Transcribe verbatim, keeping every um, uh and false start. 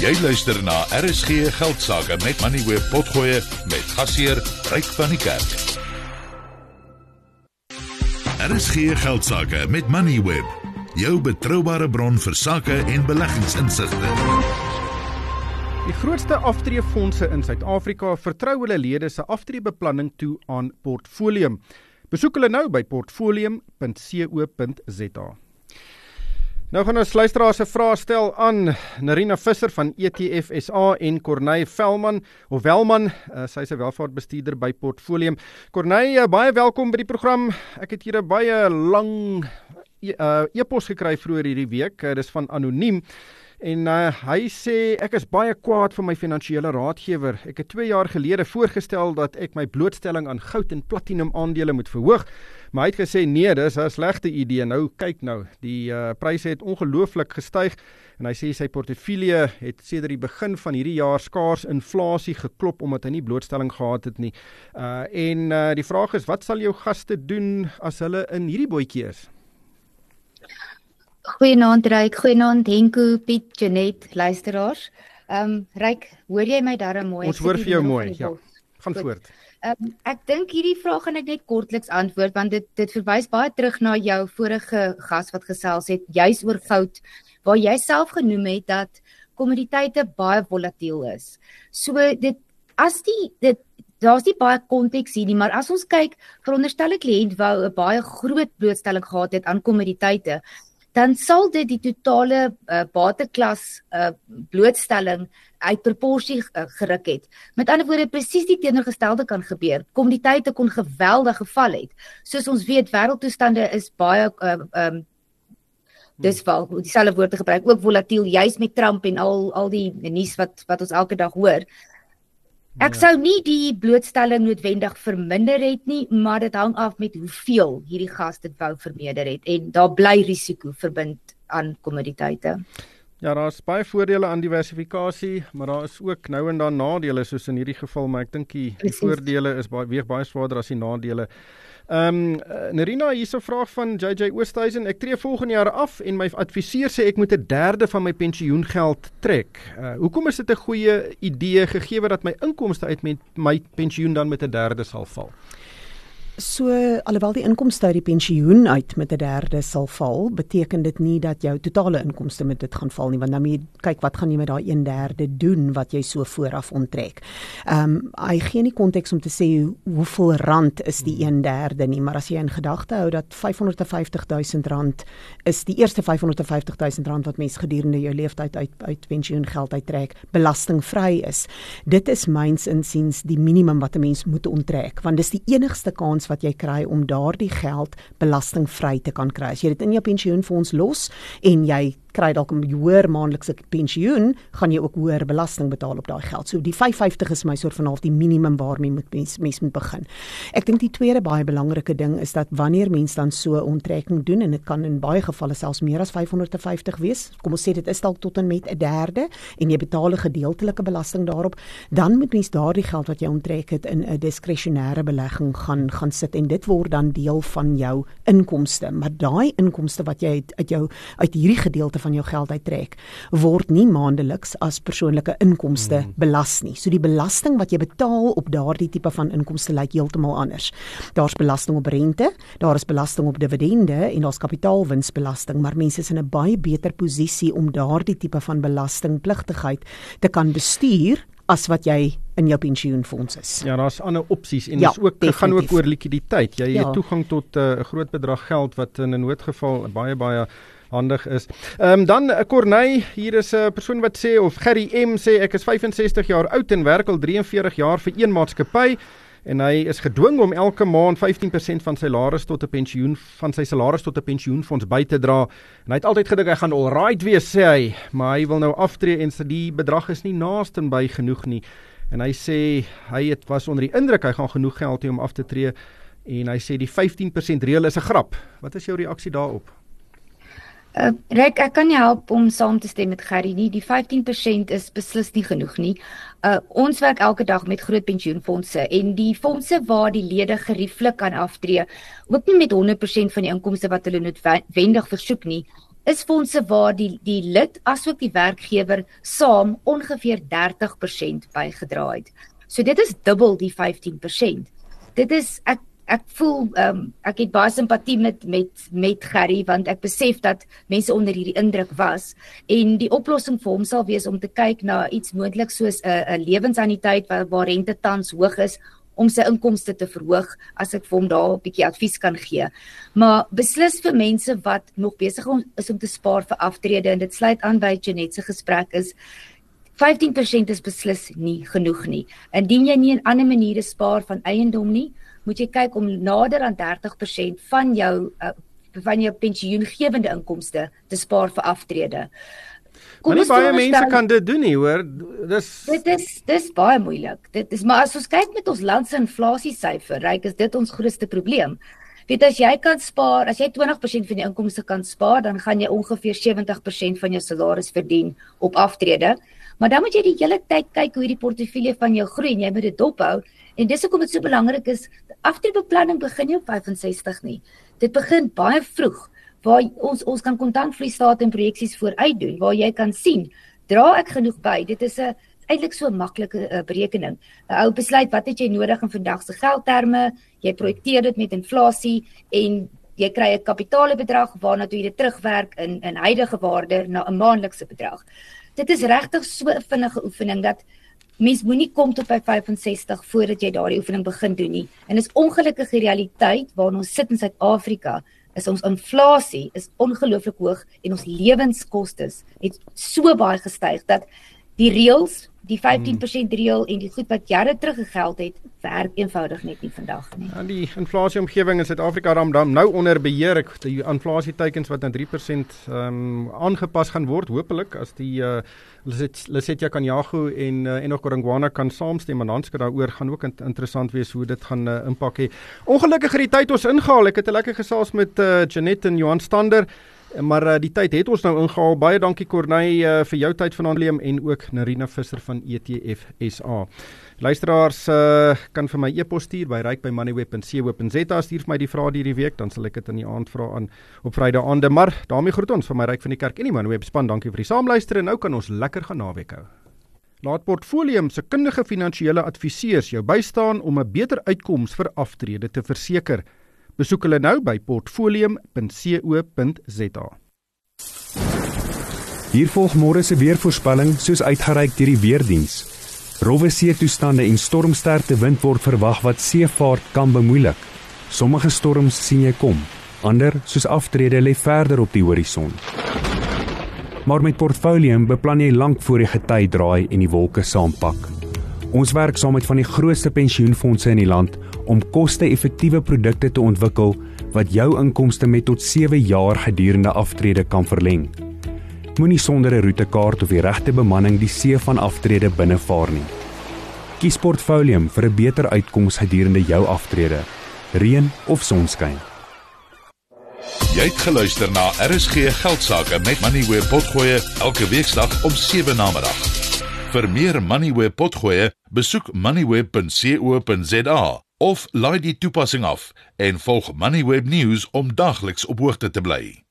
Jy luister na R S G Geldsaake met Moneyweb Potgoe met gasheer Ryk van die Kerk. R S G Geldsaake met Moneyweb, jou betroubare bron vir sake en beleggingsinsigte. Die grootste aftreefondse in Suid-Afrika vertrou hulle lede se aftreebeplanning toe aan Portfolium. Besoek hulle nou by portfolium punt co punt za. Nou gaan ons luisteraars se vrae stel aan Nerina Visser van E T F S A en Corneille Velman, of Welman, uh, sy is 'n welvaartbestuurder by Portfolium. Corneille, uh, baie welkom by die program. Ek het hier 'n baie lang uh, e-pos gekry vroeër hierdie week, uh, dis van Anoniem. En uh, hy sê, ek is baie kwaad vir my finansiële raadgewer. Ek het twee jaar gelede voorgestel dat ek my blootstelling aan goud en platinum aandele moet verhoog. Maar hy het gesê, nee, dis 'n slegte idee. Nou, kyk nou, die uh, pryse het ongelooflik gestyg. En hy sê, sy portefeulje het sedert die begin van hierdie jaar skaars inflasie geklop, omdat hy nie blootstelling gehad het nie. Uh, en uh, die vraag is, wat sal jou gaste doen as hulle in hierdie bootjie is? Goeienaand Ryk, goeienaand Henko, Piet, Janet, luisteraars. Um, Ryk, hoor jy my darm mooi? Ons hoor vir jou mooi, ja. Gaan Goed. voort. Um, ek dink hierdie vraag gaan ek net kortliks antwoord, want dit, dit verwys baie terug na jou vorige gas wat gesels het, juis oor goud, waar jy self genoem het dat kommoditeite baie volatiel is. So dit, as die, dit, daar's nie baie konteks hier nie, maar as ons kyk, veronderstel 'n kliënt wou 'n baie groot blootstelling gehad het aan kommoditeite, dan sal dit die totale uh, bateklas uh, blootstelling uit proporsie uh, geruk het. Met ander woorde, presies die teenoorgestelde kan gebeur. Kommoditeite kon geweldig geval het. Soos ons weet, wêreldtoestande is baie, uh, um, dis wel, dieselfde woord te gebruik, ook volatiel, juis met Trump en al, al die nuus wat, wat ons elke dag hoor. Ek sou nie die blootstelling noodwendig verminder het nie, maar dit hang af met hoeveel hierdie gas dit wou vermeerder het. En daar bly risiko verbind aan kommoditeite. Ja, daar is baie voordele aan diversifikasie, maar daar is ook nou en dan nadele, soos in hierdie geval, maar ek dink die, die voordele is baie, weeg baie swaarder as die nadele. Um, Nerina, hier is 'n vraag van J J Oosthuizen. Ek tree volgende jaar af en my adviseur sê ek moet 'n derde van my pensioengeld trek. Uh, hoekom is dit 'n goeie idee gegee dat my inkomste uit met my pensioen dan met 'n derde sal val? So, alhoewel die inkomste uit die pensioen uit met 'n derde sal val, beteken dit nie dat jou totale inkomste met dit gaan val nie, want dan moet jy kyk wat gaan jy met daai een derde doen wat jy so vooraf onttrek. Ehm um, hy gee nie konteks om te sê hoeveel rand is die een derde nie, maar as jy in gedagte hou dat vyfhonderdvyftig duisend rand is die eerste vyfhonderdvyftig duisend rand wat mens gedurende jou leeftyd uit uit pensioengeld uittrek, belastingvry is. Dit is myns insiens die minimum wat 'n mens moet onttrek, want dis die enigste kans wat jy kry om daardie geld belastingvry te kan kry. As jy dit in jou pensioenfonds los en jy kry dalk 'n hoër maandelikse pensioen, gaan jy ook hoër belasting betaal op daai geld. So die vyfhonderdvyftig is my soort van half die minimum waarmee moet mens, mens moet begin. Ek dink die tweede baie belangrike ding is dat wanneer mens dan so 'n onttrekking doen, en dit kan in baie gevalle selfs meer as vyfhonderdvyftig wees, kom ons sê dit is dalk tot en met 'n derde, en jy betaal 'n gedeeltelike belasting daarop, dan moet mens daardie geld wat jy onttrek het in 'n diskresionêre belegging gaan gaan sit, en dit word dan deel van jou inkomste. Maar daai inkomste wat jy uit, uit jou uit hierdie gedeelte van jou geld uittrek, word nie maandeliks as persoonlike inkomste hmm. belas nie. So die belasting wat jy betaal op daardie tipe van inkomste lyk heeltemal anders. Daar's belasting op rente, daar is belasting op dividende en daar's kapitaalwinsbelasting, maar mense is in 'n baie beter posisie om daardie tipe van belastingpligtigheid te kan bestuur as wat jy in jou pensioenfonds is. Ja, daar's ander opsies en ja, dis ook gaan ook oor likwiditeit. Jy ja. het toegang tot 'n uh, groot bedrag geld wat in 'n noodgeval baie baie handig is. Ehm um, dan uh, Corneille, hier is 'n uh, persoon wat sê, of Gerry M sê, ek is vyfensestig jaar oud en werk al drie en veertig jaar vir een maatskappy. En hy is gedwing om elke maand vyftien persent van sy salaris tot 'n pensioen van sy salaris tot 'n pensioenfonds by te dra. En hy het altyd gedink hy gaan alright wees, sê hy, maar hy wil nou aftree en sy die bedrag is nie naaste by genoeg nie. En hy sê hy het was onder die indruk hy gaan genoeg geld hê om af te tree, en hy sê die vyftien persent reël is 'n grap. Wat is jou reaksie daarop? Uh, Ryk, ek kan nie help om saam te stem met Gerry nie. Die vyftien persent is beslis nie genoeg nie. Uh, ons werk elke dag met groot pensioenfondse en die fondse waar die lede gerieflik kan aftree, ook nie met honderd persent van die inkomste wat hulle noodwendig versoek nie, is fondse waar die die lid asook die werkgewer saam ongeveer dertig persent bygedra het. So dit is dubbel die vyftien persent. Dit is ek ek voel um, ek het baie simpatie met met met Gerry, want ek besef dat mense onder hierdie indruk was en die oplossing vir hom sal wees om te kyk na iets moontlik soos 'n 'n lewensanniteit waar, waar rente tans hoog is, om sy inkomste te verhoog, as ek vir hom daar 'n bietjie advies kan gee. Maar beslis vir mense wat nog besig is om te spaar vir aftrede, en dit sluit aan by Jeanette se gesprek, is vyftien persent is beslis nie genoeg nie. Indien jy nie in ander maniere spaar van eiendom nie, moet jy kyk om nader aan dertig persent van jou uh, van jou pensioengewende inkomste te spaar vir aftrede. Maar nie baie mense kan dit doen nie, hoor. Dis Dit is dis baie moeilik. Dit is maar as ons kyk met ons land se inflasiesyfer, ryk is dit ons grootste probleem. Weet as jy kan spaar, as jy twintig persent van jou inkomste kan spaar, dan gaan jy ongeveer sewentig persent van jou salaris verdien op aftrede. Maar dan moet jy die hele tyd kyk hoe die portefeulje van jou groei en jy moet dit dophou. En dis hoekom dit so belangrik is, aftredebeplanning begin nie op vyf en sestig nie. Dit begin baie vroeg, waar ons ons kan kontantvloeistate en projeksies vooruit doen, waar jy kan sien, dra ek genoeg by? Dit is 'n eintlik so 'n maklike uh, berekening. 'n Ou besluit wat het jy nodig in vandag se geldterme, jy projekteer dit met inflasie en jy kry 'n kapitaalebedrag waarna toe jy dit terugwerk in in huidige waarde na 'n maandelikse bedrag. Dit is regtig so 'n vinnige oefening dat mens moenie kom tot by vyf en sestig voordat jy daardie oefening begin doen nie. En is ongelukkige realiteit waarin ons sit in Suid-Afrika, is ons inflasie is ongelooflik hoog en ons lewenskostes het so baie gestyg dat die reëls, die vyftien persent reël en die goed wat jare terug gegeld het, werk eenvoudig net nie vandag nie. Ja, die inflasieomgewing in Suid-Afrika ram dan nou onder beheer. Ek die inflasieteikens wat aan drie persent um, aangepas gaan word, hopelik as die uh, Lesetja Kganyago en uh, Enoch Godongwana kan saamstem en Hanske daaroor gaan ook in, interessant wees hoe dit gaan uh, impak hê. Ongelukkig het die tyd ons ingehaal. Ek het 'n lekker gesels met uh, Jeanette en Johan Stander. Maar uh, die tyd het ons nou ingehaal. Baie dankie Corneille uh, vir jou tyd vanaand Liam en ook Narina Visser van E T F S A. Luisteraars uh, kan vir my e-pos stuur by ryk by moneyweb punt co punt za. Stuur vir my die vrae hierdie week, dan sal ek dit in die aand vra aan op Vrydag aande. Maar daarmee groet ons van my Ryk van die Kerk en die Moneyweb span. Dankie vir die saamluister en nou kan ons lekker gaan naweek hou. Laat Portfolium se kundige finansiële adviseurs jou bystaan om 'n beter uitkoms vir aftrede te verseker. Besoek hulle nou by portfolium punt co punt za. Hier volg môre se weervoorspelling soos uitgereik deur die weerdiens. Rowwe see-toestande en stormsterkte wind word verwag wat seevaart kan bemoeilik. Sommige storms sien jy kom, ander soos aftrede lê verder op die horison. Maar met Portfolium beplan jy lank voor die gety draai en die wolke saampak. Ons werk saam met van die grootste pensioenfondse in die land om koste-effektiewe produkte te ontwikkel wat jou inkomste met tot sewe jaar gedurende aftrede kan verleng. Moenie sonder 'n roetekaart of die regte bemanning die see van aftrede binnevaar nie. Kies Portfolium vir 'n beter uitkoms gedurende jou aftrede, reën of sonskyn. Jy het geluister na R S G Geldsaake met Moneyweb Potgoe elke weeksdag om sewe namiddag. Vir meer Moneyweb Potgoe, besoek moneyweb punt co punt za of laai die toepassing af en volg Moneyweb News om dagliks op hoogte te bly.